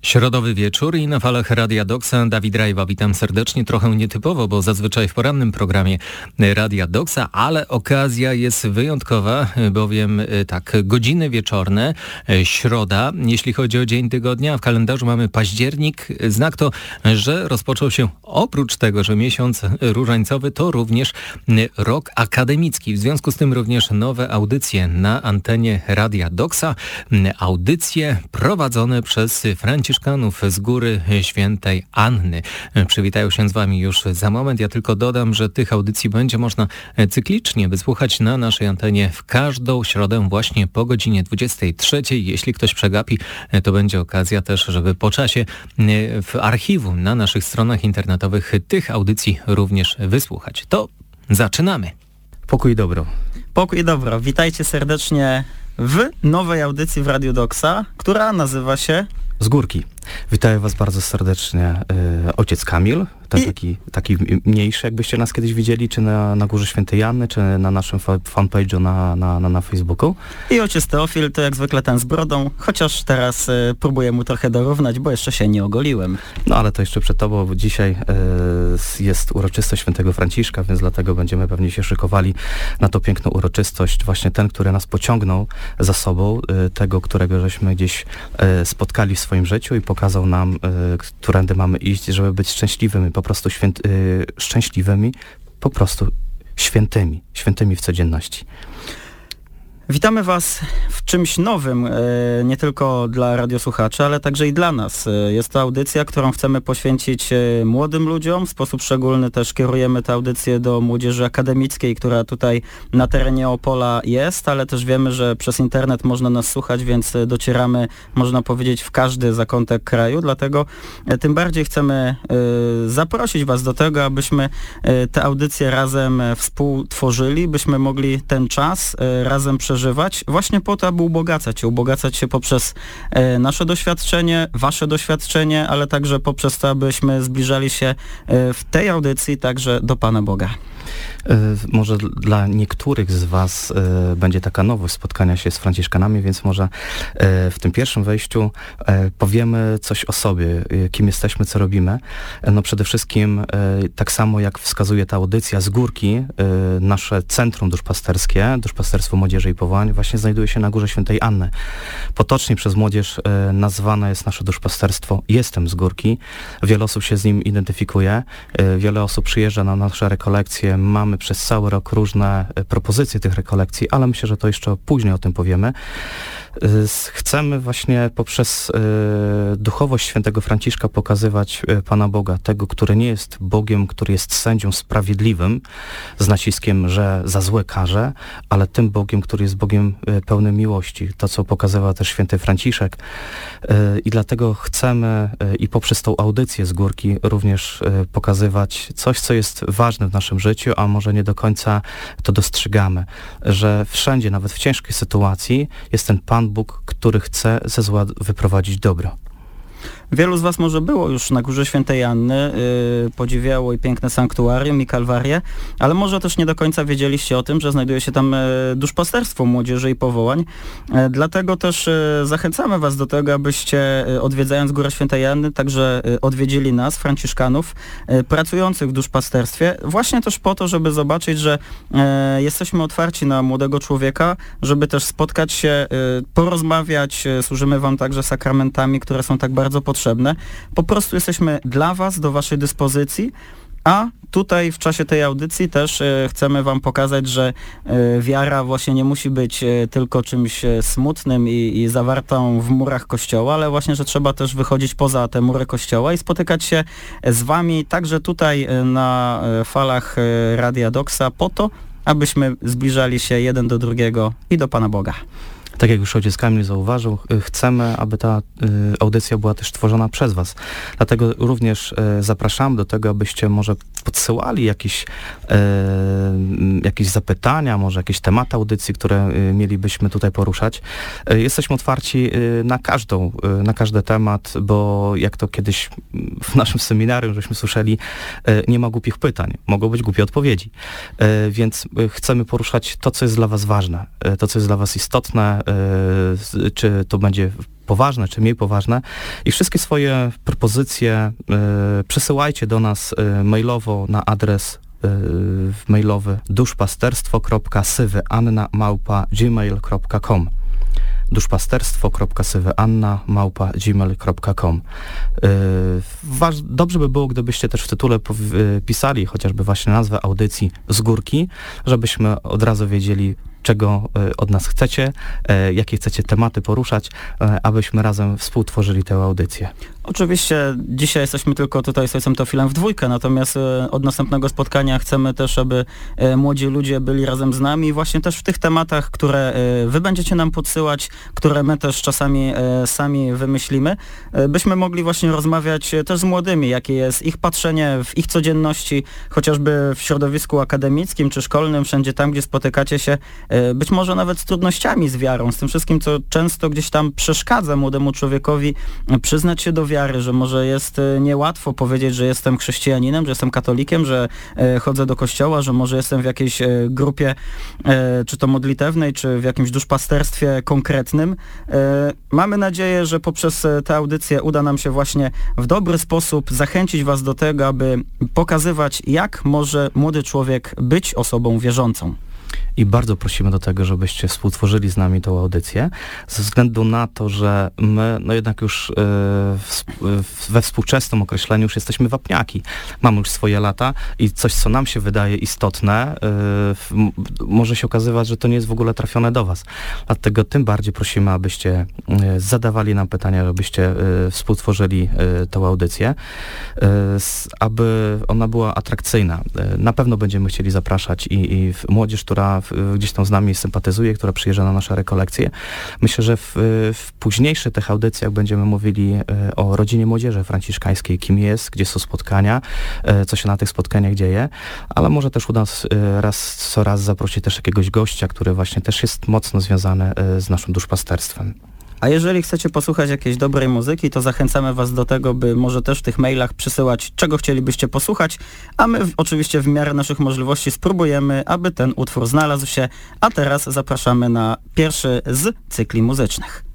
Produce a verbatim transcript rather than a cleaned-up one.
Środowy wieczór i na falach Radia Doksa Dawid Rajwa. Witam serdecznie. Trochę nietypowo, bo zazwyczaj w porannym programie Radia Doksa, ale okazja jest wyjątkowa, bowiem tak, godziny wieczorne, środa, jeśli chodzi o dzień tygodnia, w kalendarzu mamy październik. Znak to, że rozpoczął się oprócz tego, że miesiąc różańcowy, to również rok akademicki. W związku z tym również nowe audycje na antenie Radia Doksa. Audycje prowadzone przez Franciszkanów z Góry Świętej Anny. Przywitają się z Wami już za moment. Ja tylko dodam, że tych audycji będzie można cyklicznie wysłuchać na naszej antenie w każdą środę właśnie po godzinie dwudziestej trzeciej. Jeśli ktoś przegapi, to będzie okazja też, żeby po czasie w archiwum na naszych stronach internetowych tych audycji również wysłuchać. To zaczynamy. Pokój i dobro. Pokój i dobro. Witajcie serdecznie w nowej audycji w Radiu Doksa, która nazywa się Z Górki. Witaję Was bardzo serdecznie y, ojciec Kamil, ten I... taki, taki mniejszy, jakbyście nas kiedyś widzieli, czy na, na Górze Świętej Anny, czy na naszym fanpage'u na, na, na, na Facebooku. I ojciec Teofil, to jak zwykle ten z brodą, chociaż teraz y, próbuję mu trochę dorównać, bo jeszcze się nie ogoliłem. No ale to jeszcze przed Tobą, bo dzisiaj y, jest uroczystość świętego Franciszka, więc dlatego będziemy pewnie się szykowali na tą piękną uroczystość. Właśnie ten, który nas pociągnął za sobą, y, tego, którego żeśmy gdzieś y, spotkali w swoim życiu i pokazał nam, y, którędy mamy iść, żeby być szczęśliwymi, po prostu święt, y, szczęśliwymi, po prostu świętymi, świętymi w codzienności. Witamy Was w czymś nowym, nie tylko dla radiosłuchaczy, ale także i dla nas. Jest to audycja, którą chcemy poświęcić młodym ludziom. W sposób szczególny też kierujemy tę audycję do młodzieży akademickiej, która tutaj na terenie Opola jest, ale też wiemy, że przez internet można nas słuchać, więc docieramy, można powiedzieć, w każdy zakątek kraju. Dlatego tym bardziej chcemy zaprosić Was do tego, abyśmy tę audycję razem współtworzyli, byśmy mogli ten czas razem przeżywać. Przeżywać, właśnie po to, aby ubogacać się, ubogacać się poprzez e, nasze doświadczenie, wasze doświadczenie, ale także poprzez to, abyśmy zbliżali się e, w tej audycji także do Pana Boga. Może dla niektórych z Was y, będzie taka nowość spotkania się z Franciszkanami, więc może y, w tym pierwszym wejściu y, powiemy coś o sobie, y, kim jesteśmy, co robimy. No przede wszystkim y, tak samo jak wskazuje ta audycja z Górki, y, nasze Centrum Duszpasterskie, Duszpasterstwo Młodzieży i Powołań właśnie znajduje się na Górze Świętej Anny. Potocznie przez młodzież y, nazwane jest nasze duszpasterstwo Jestem z Górki. Wiele osób się z nim identyfikuje, y, wiele osób przyjeżdża na nasze rekolekcje. Mamy przez cały rok różne propozycje tych rekolekcji, ale myślę, że to jeszcze później o tym powiemy. Chcemy właśnie poprzez duchowość świętego Franciszka pokazywać Pana Boga, tego, który nie jest Bogiem, który jest sędzią sprawiedliwym, z naciskiem, że za złe karze, ale tym Bogiem, który jest Bogiem pełnym miłości. To, co pokazywał też święty Franciszek. I dlatego chcemy i poprzez tą audycję z Górki również pokazywać coś, co jest ważne w naszym życiu, a może nie do końca to dostrzegamy, że wszędzie, nawet w ciężkiej sytuacji, jest ten Pan Bóg, który chce ze zła wyprowadzić dobro. Wielu z Was może było już na Górze Świętej Anny, yy, podziwiało i piękne sanktuarium i kalwarię, ale może też nie do końca wiedzieliście o tym, że znajduje się tam yy, duszpasterstwo młodzieży i powołań. Yy, dlatego też yy, zachęcamy Was do tego, abyście yy, odwiedzając Górę Świętej Anny także yy, odwiedzili nas, Franciszkanów, yy, pracujących w duszpasterstwie, właśnie też po to, żeby zobaczyć, że yy, jesteśmy otwarci na młodego człowieka, żeby też spotkać się, yy, porozmawiać, yy, służymy Wam także sakramentami, które są tak bardzo potrzebne. Po prostu jesteśmy dla Was, do Waszej dyspozycji, a tutaj w czasie tej audycji też e, chcemy Wam pokazać, że e, wiara właśnie nie musi być e, tylko czymś e, smutnym i, i zawartą w murach Kościoła, ale właśnie, że trzeba też wychodzić poza te mury Kościoła i spotykać się z Wami także tutaj e, na e, falach e, Radia Doksa po to, abyśmy zbliżali się jeden do drugiego i do Pana Boga. Tak jak już ojciec Kamil zauważył, chcemy, aby ta y, audycja była też tworzona przez Was. Dlatego również y, zapraszam do tego, abyście może podsyłali jakieś, y, jakieś zapytania, może jakieś tematy audycji, które y, mielibyśmy tutaj poruszać. Y, jesteśmy otwarci y, na każdą, y, na każdy temat, bo jak to kiedyś w naszym seminarium żeśmy słyszeli, y, nie ma głupich pytań, mogą być głupie odpowiedzi. Y, więc y, chcemy poruszać to, co jest dla Was ważne, y, to, co jest dla Was istotne, y, czy to będzie poważne, czy mniej poważne i wszystkie swoje propozycje y, przesyłajcie do nas y, mailowo na adres y, mailowy duszpasterstwo kropka sywyanna małpa gmail kropka com duszpasterstwo kropka sywyanna małpa gmail kropka com. Yy, dobrze by było, gdybyście też w tytule pisali chociażby właśnie nazwę audycji z górki, żebyśmy od razu wiedzieli, czego od nas chcecie, jakie chcecie tematy poruszać, abyśmy razem współtworzyli tę audycję. Oczywiście dzisiaj jesteśmy tylko tutaj z ojcem Teofilem w dwójkę, natomiast od następnego spotkania chcemy też, aby młodzi ludzie byli razem z nami właśnie też w tych tematach, które wy będziecie nam podsyłać, które my też czasami sami wymyślimy, byśmy mogli właśnie rozmawiać też z młodymi, jakie jest ich patrzenie w ich codzienności, chociażby w środowisku akademickim czy szkolnym, wszędzie tam, gdzie spotykacie się, być może nawet z trudnościami z wiarą, z tym wszystkim, co często gdzieś tam przeszkadza młodemu człowiekowi przyznać się do wiary, że może jest niełatwo powiedzieć, że jestem chrześcijaninem, że jestem katolikiem, że chodzę do kościoła, że może jestem w jakiejś grupie, czy to modlitewnej, czy w jakimś duszpasterstwie konkretnym. Mamy nadzieję, że poprzez tę audycję uda nam się właśnie w dobry sposób zachęcić was do tego, aby pokazywać, jak może młody człowiek być osobą wierzącą. I bardzo prosimy do tego, żebyście współtworzyli z nami tą audycję, ze względu na to, że my no jednak już yy, w, we współczesnym określeniu już jesteśmy wapniaki. Mamy już swoje lata i coś, co nam się wydaje istotne, yy, może się okazywać, że to nie jest w ogóle trafione do was. Dlatego tym bardziej prosimy, abyście yy, zadawali nam pytania, żebyście yy, współtworzyli yy, tą audycję, yy, aby ona była atrakcyjna. Yy, na pewno będziemy chcieli zapraszać i, i młodzież, która gdzieś tam z nami sympatyzuje, która przyjeżdża na nasze rekolekcje. Myślę, że w, w późniejszych tych audycjach będziemy mówili o rodzinie młodzieży franciszkańskiej, kim jest, gdzie są spotkania, co się na tych spotkaniach dzieje, ale może też uda nas raz co raz zaprosić też jakiegoś gościa, który właśnie też jest mocno związany z naszym duszpasterstwem. A jeżeli chcecie posłuchać jakiejś dobrej muzyki, to zachęcamy was do tego, by może też w tych mailach przysyłać, czego chcielibyście posłuchać, a my w, oczywiście w miarę naszych możliwości spróbujemy, aby ten utwór znalazł się, a teraz zapraszamy na pierwszy z cykli muzycznych.